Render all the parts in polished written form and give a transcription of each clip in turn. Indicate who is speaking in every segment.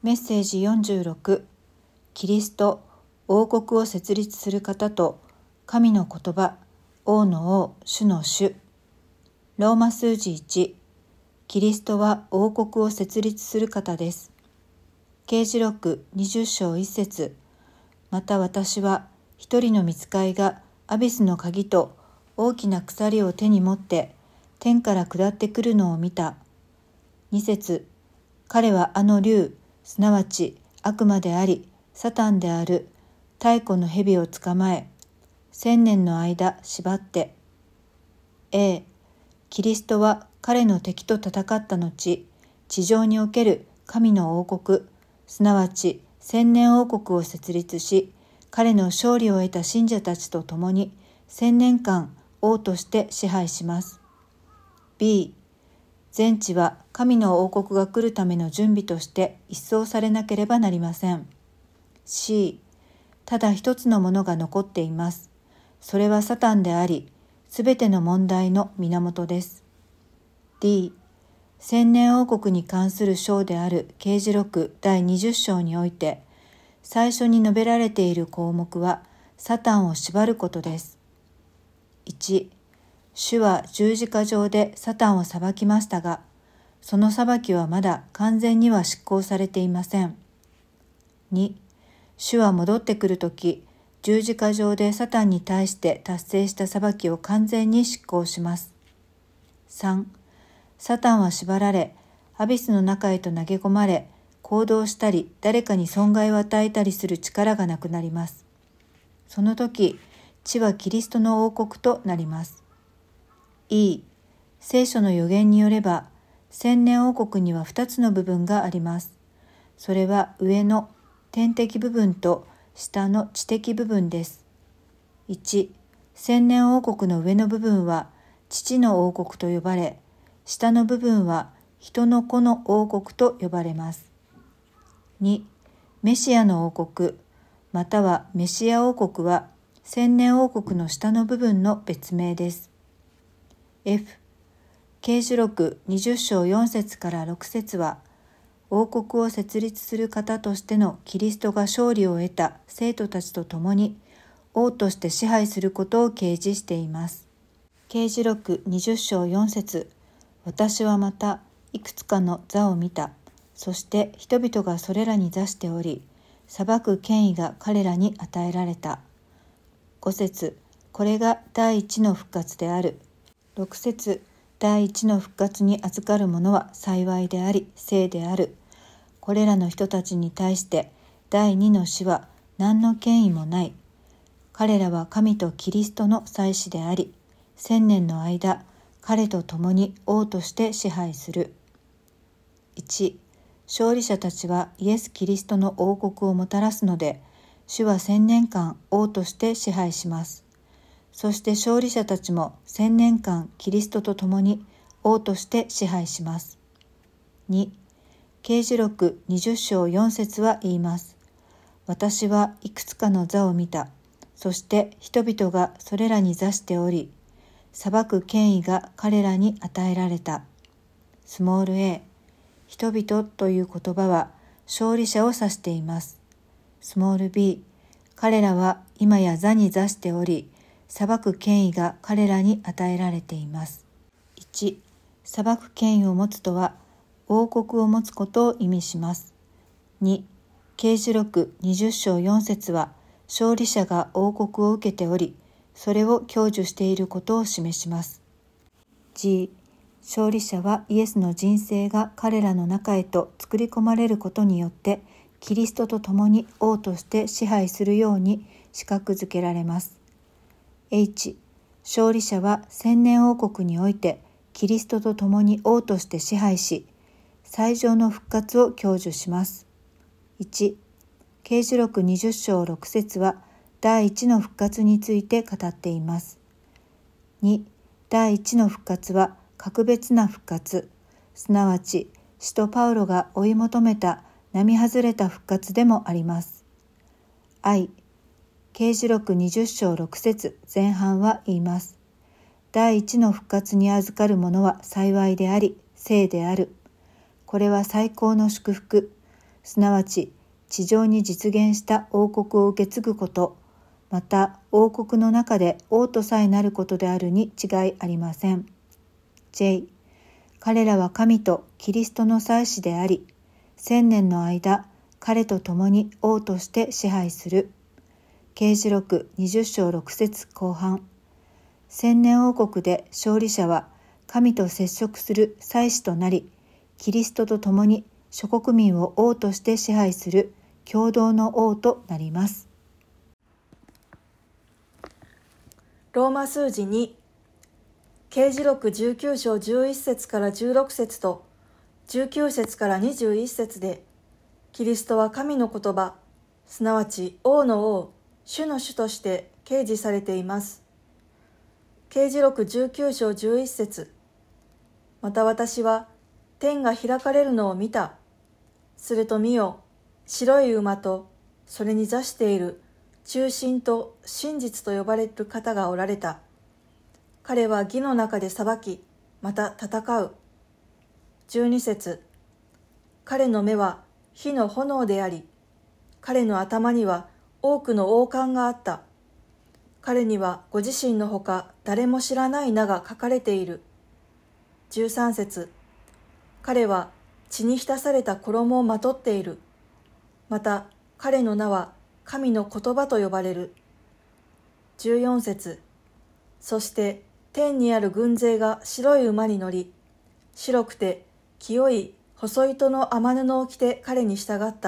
Speaker 1: メッセージ46、キリスト、王国を設立する方と、神の言葉、王の王、主の主。ローマ数字1、キリストは王国を設立する方です。啓示録20章1節、また私は一人の御使いがアビスの鍵と大きな鎖を手に持って天から下ってくるのを見た。2節、彼はあの竜、すなわち悪魔であり、サタンである太古の蛇を捕まえ、1000年の間縛って。キリストは彼の敵と戦った後、地上における神の王国、すなわち千年王国を設立し、彼の勝利を得た信者たちと共に1000年間王として支配します。B、全地は神の王国が来るための準備として一掃されなければなりません。C、ただ一つのものが残っています。それはサタンであり、すべての問題の源です。D、千年王国に関する章である啓示録第20章において、最初に述べられている項目は、サタンを縛ることです。1、主は十字架上でサタンを裁きましたが、その裁きはまだ完全には執行されていません。2、主は戻ってくるとき、十字架上でサタンに対して達成した裁きを完全に執行します。3、サタンは縛られ、アビスの中へと投げ込まれ、行動したり、誰かに損害を与えたりする力がなくなります。その時、地はキリストの王国となります。聖書の預言によれば、千年王国には2つの部分があります。それは上の天的部分と下の地的部分です。1、千年王国の上の部分は父の王国と呼ばれ、下の部分は人の子の王国と呼ばれます。2、メシアの王国、またはメシア王国は千年王国の下の部分の別名です。F、啓示録20章4節から6節は、王国を設立する方としてのキリストが勝利を得た生徒たちと共に王として支配することを掲示しています。啓示録20章4節、私はまたいくつかの座を見た。そして人々がそれらに座しており、裁く権威が彼らに与えられた。5節、これが第一の復活である。6節、第一の復活に預かる者は幸いであり、聖である。これらの人たちに対して第二の死は何の権威もない。彼らは神とキリストの祭司であり、1000年の間、彼と共に王として支配する。1、勝利者たちはイエス・キリストの王国をもたらすので、主は1000年間王として支配します。そして勝利者たちも1000年間キリストと共に王として支配します。2、啓示録20章4節は言います。私はいくつかの座を見た。そして人々がそれらに座しており、裁く権威が彼らに与えられた。スモール a、人々という言葉は勝利者を指しています。スモール b、彼らは今や座に座しており、裁く権威が彼らに与えられています。1、裁く権威を持つとは、王国を持つことを意味します。2、啓示録20章4節は、勝利者が王国を受けており、それを享受していることを示します。G、勝利者はイエスの人生が彼らの中へと作り込まれることによって、キリストと共に王として支配するように資格づけられます。H、勝利者は千年王国においてキリストと共に王として支配し、最上の復活を享受します。1、啓示録20章6節は第一の復活について語っています。2、第一の復活は格別な復活、すなわち使徒パウロが追い求めた並外れた復活でもあります。I、啓示録20章6節前半は言います。第一の復活に預かる者は幸いであり、聖である。これは最高の祝福、 すなわち地上に実現した王国を受け継ぐこと、また王国の中で王とさえなることであるに違いありません。J、彼らは神とキリストの祭司であり、1000年の間、彼と共に王として支配する。啓示録20章6節後半。千年王国で勝利者は神と接触する祭司となり、キリストと共に諸国民を王として支配する共同の王となります。
Speaker 2: ローマ数字2、啓示録19章11節から16節と19節から21節で、キリストは神の言葉、すなわち王の王、主の主として掲示されています。啓示録19章11節、また私は天が開かれるのを見た。すると見よ、白い馬とそれに座している忠心と真実と呼ばれる方がおられた。彼は義の中で裁き、また戦う。12節、彼の目は火の炎であり、彼の頭には多くの王冠があった。彼にはご自身のほか誰も知らない名が書かれている。13節、彼は血に浸された衣をまとっている。また彼の名は神の言葉と呼ばれる。14節、そして天にある軍勢が白い馬に乗り、白くて清い細糸の雨布を着て彼に従った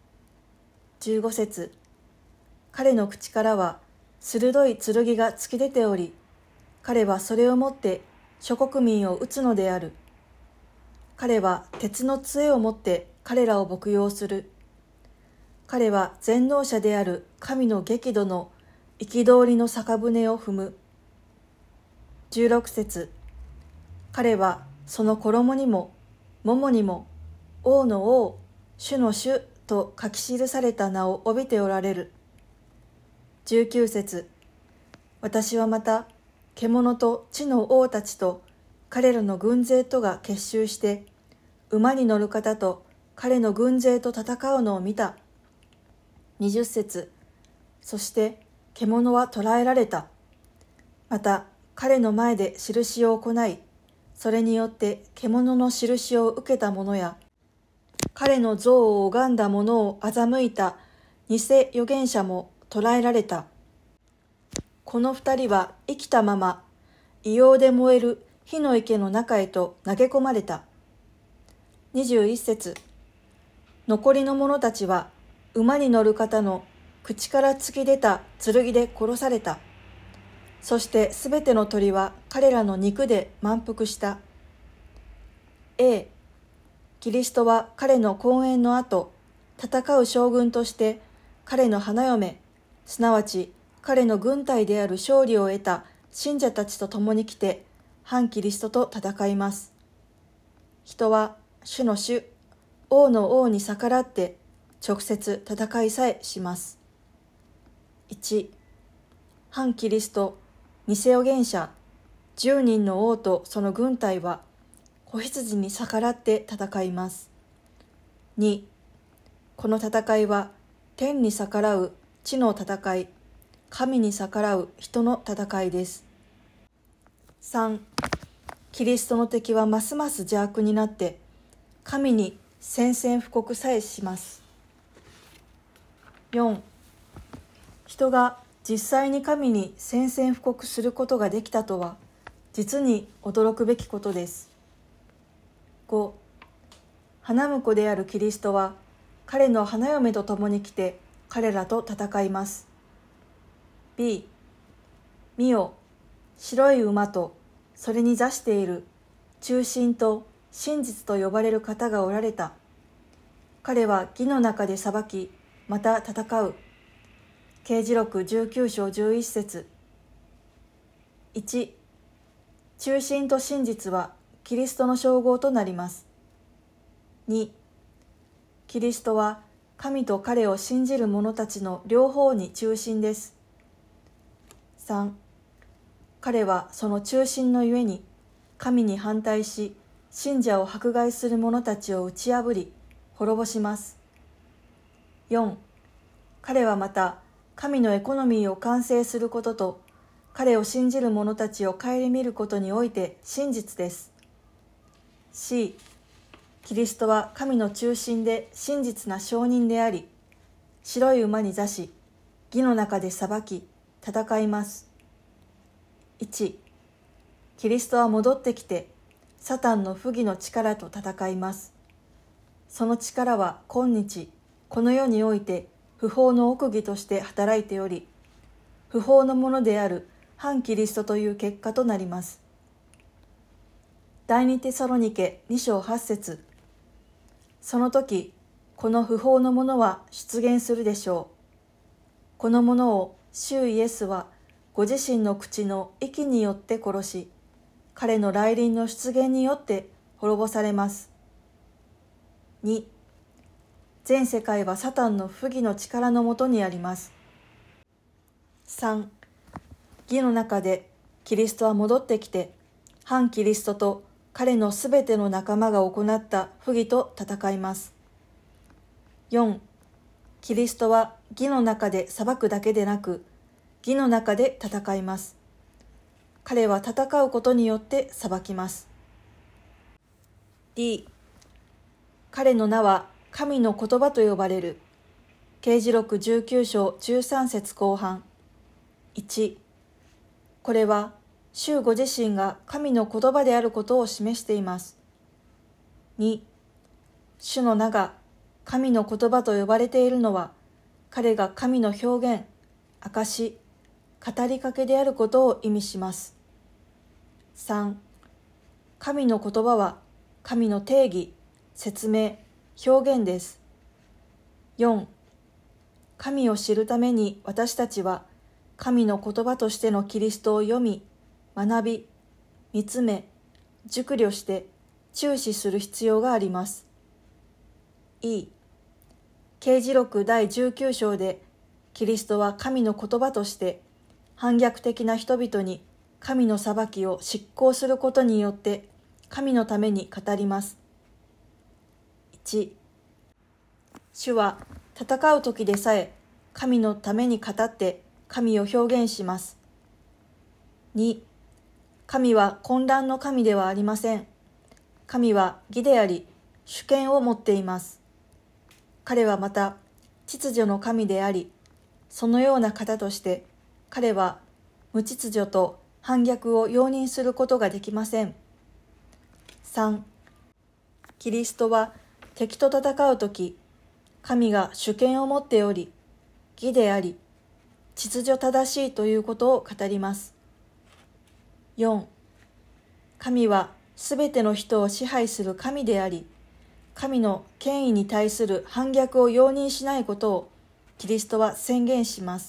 Speaker 2: 。15節、彼の口からは鋭い剣が突き出ており、彼はそれをもって諸国民を撃つのである。彼は鉄の杖をもって彼らを牧養する。彼は全能者である神の激怒の憤りの酒舟を踏む。16節、彼はその衣にも桃にも王の王、主の主と書き記された名を帯びておられる。19節、私はまた獣と地の王たちと彼らの軍勢とが結集して馬に乗る方と彼の軍勢と戦うのを見た。20節、そして獣は捕らえられた。また彼の前で印を行い、それによって獣の印を受けた者や彼の像を拝んだ者を欺いた偽預言者も捕らえられた。この二人は生きたまま異様で燃える火の池の中へと投げ込まれた。21節、残りの者たちは馬に乗る方の口から突き出た剣で殺された。そしてすべての鳥は彼らの肉で満腹した。A、キリストは彼の婚宴の後、戦う将軍として彼の花嫁、すなわち彼の軍隊である勝利を得た信者たちと共に来て、反キリストと戦います。人は主の主、王の王に逆らって直接戦いさえします。1、反キリスト、偽預言者、10人の王とその軍隊は子羊に逆らって戦います。2、この戦いは天に逆らう地の戦い、神に逆らう人の戦いです。3、キリストの敵はますます邪悪になって神に宣戦布告さえします。4、人が実際に神に宣戦布告することができたとは実に驚くべきことです。5、花婿であるキリストは彼の花嫁と共に来て彼らと戦います。B、見よ、白い馬とそれに座している忠心と真実と呼ばれる方がおられた。彼は義の中で裁き、また戦う。啓示録19章11節。1、忠心と真実はキリストの称号となります。2、キリストは神と彼を信じる者たちの両方に忠心です。3、彼はその忠心のゆえに神に反対し信者を迫害する者たちを打ち破り滅ぼします。 4、彼はまた神のエコノミーを完成することと、彼を信じる者たちを顧みることにおいて真実です。C、キリストは神の中心で真実な証人であり、白い馬に座し、義の中で裁き、戦います。1、キリストは戻ってきて、サタンの不義の力と戦います。その力は今日、この世において不法の奥義として働いており、不法のものである反キリストという結果となります。第二テサロニケ2章8節。その時、この不法のものは出現するでしょう。このものを主イエスはご自身の口の息によって殺し、彼の来臨の出現によって滅ぼされます。2、全世界はサタンの不義の力のもとにあります。3、義の中でキリストは戻ってきて、反キリストと彼のすべての仲間が行った不義と戦います。4、キリストは義の中で裁くだけでなく、義の中で戦います。彼は戦うことによって裁きます。D、彼の名は神の言葉と呼ばれる。啓示録19章13節後半。1、これは主ご自身が神の言葉であることを示しています。2、主の名が神の言葉と呼ばれているのは、彼が神の表現、証、語りかけであることを意味します。3、神の言葉は神の定義、説明、表現です。4、神を知るために私たちは神の言葉としてのキリストを読み、学び、見つめ、熟慮して注視する必要があります。E、啓示録第19章でキリストは神の言葉として反逆的な人々に神の裁きを執行することによって神のために語ります。1、主は戦う時でさえ神のために語って神を表現します。2、神は混乱の神ではありません。神は義であり、主権を持っています。彼はまた秩序の神であり、そのような方として彼は無秩序と反逆を容認することができません。3、キリストは敵と戦うとき、神が主権を持っており、義であり、秩序正しいということを語ります。4、神はすべての人を支配する神であり、神の権威に対する反逆を容認しないことをキリストは宣言します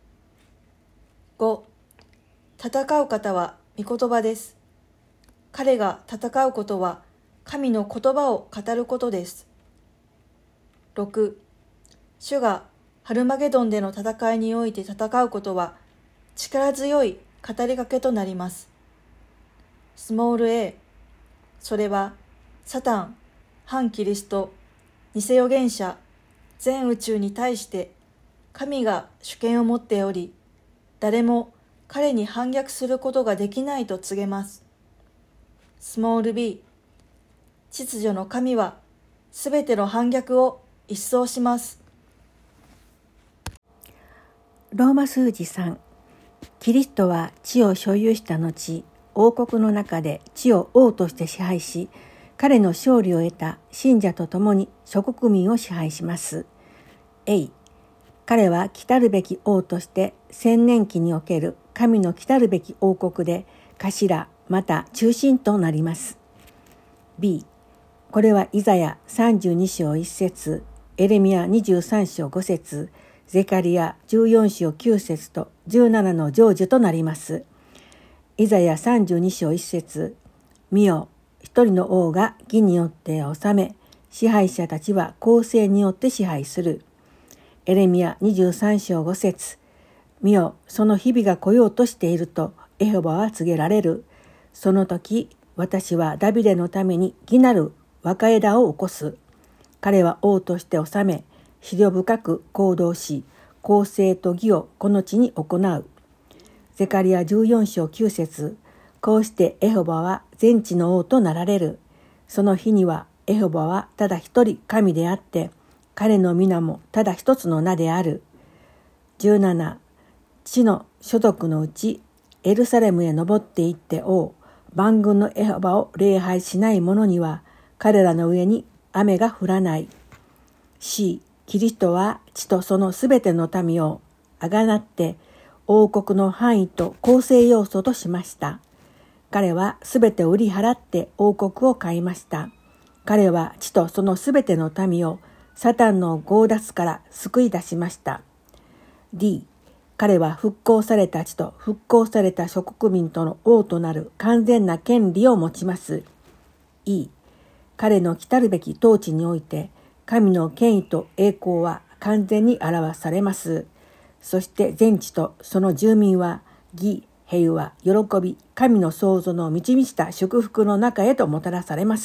Speaker 2: 。5、戦う方は御言葉です。彼が戦うことは神の言葉を語ることです。6、主がハルマゲドンでの戦いにおいて戦うことは力強い語りかけとなります。スモール a、それはサタン、反キリスト、偽預言者、全宇宙に対して神が主権を持っており、誰も彼に反逆することができないと告げます。スモール b、秩序の神はすべての反逆を一掃します。
Speaker 3: ローマ数字3、キリストは地を所有した後、王国の中で地を王として支配し、彼の勝利を得た信者と共に諸国民を支配します。彼は来たるべき王として千年期における神の来たるべき王国で頭また中心となります。B、これはイザヤ32章1節、エレミヤ23章5節、ゼカリヤ14章9節と17の成就となります。イザヤ32章1節、見よ、一人の王が義によって治め、支配者たちは公正によって支配する。エレミヤ23章5節、見よ、その日々が来ようとしているとエホバは告げられる。その時、私はダビデのために義なる若枝を起こす。彼は王として治め、 思慮深く行動し、公正と義をこの地に行う。ゼカリヤ14章9節。こうしてエホバは全地の王となられる。その日にはエホバはただ一人神であって、彼の皆もただ一つの名である。17、地の所属のうち、エルサレムへ登って行って王、万軍のエホバを礼拝しない者には、彼らの上に雨が降らない。C、キリストは地とそのすべての民をあがなって王国の範囲と構成要素としました。彼はすべてを売り払って王国を買いました。彼は地とそのすべての民をサタンの強奪から救い出しました。D、彼は復興された地と復興された諸国民との王となる完全な権利を持ちます。E、彼の来たるべき統治において、神の権威と栄光は完全に表されます。そして全地とその住民は義、平和、喜び、神の創造の満ち満ちた祝福の中へともたらされます。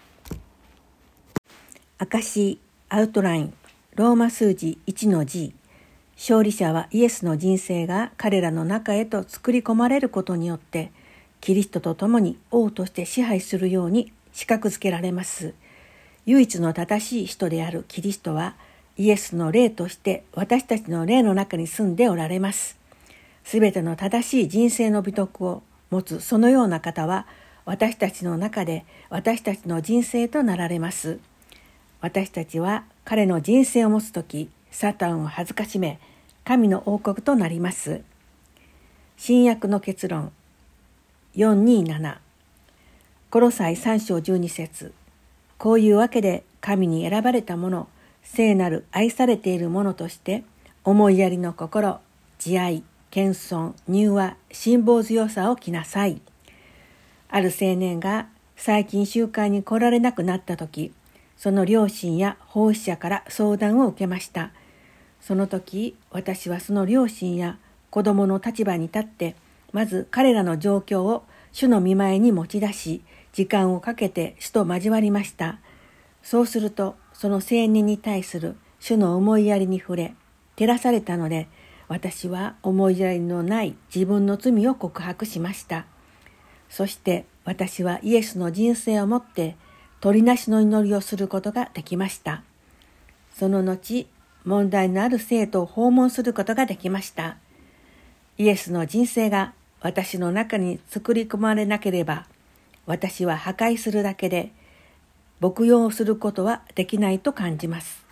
Speaker 3: 証アウトライン、ローマ数字 1-G。勝利者はイエスの人生が彼らの中へと作り込まれることによって、キリストと共に王として支配するように資格づけられます。唯一の正しい人であるキリストは、イエスの霊として私たちの霊の中に住んでおられます。すべての正しい人生の美徳を持つそのような方は、私たちの中で私たちの人生となられます。私たちは彼の人生を持つとき、サタンを恥ずかしめ、神の王国となります。新約の結論 427。コロサイ3章12節。こういうわけで神に選ばれた者、聖なる愛されている者として、思いやりの心、慈愛、謙遜、柔和、辛抱強さを着なさい。ある青年が最近集会に来られなくなったとき、その両親や奉仕者から相談を受けました。その時、私はその両親や子供の立場に立って、まず彼らの状況を主の御前に持ち出し、時間をかけて主と交わりました。そうすると、その青年に対する主の思いやりに触れ、照らされたので、私は思いやりのない自分の罪を告白しました。そして私はイエスの人生をもって、取りなしの祈りをすることができました。その後、問題のある生徒を訪問することができました。イエスの人生が私の中に作り込まれなければ、私は破壊するだけで、牧養をすることはできないと感じます。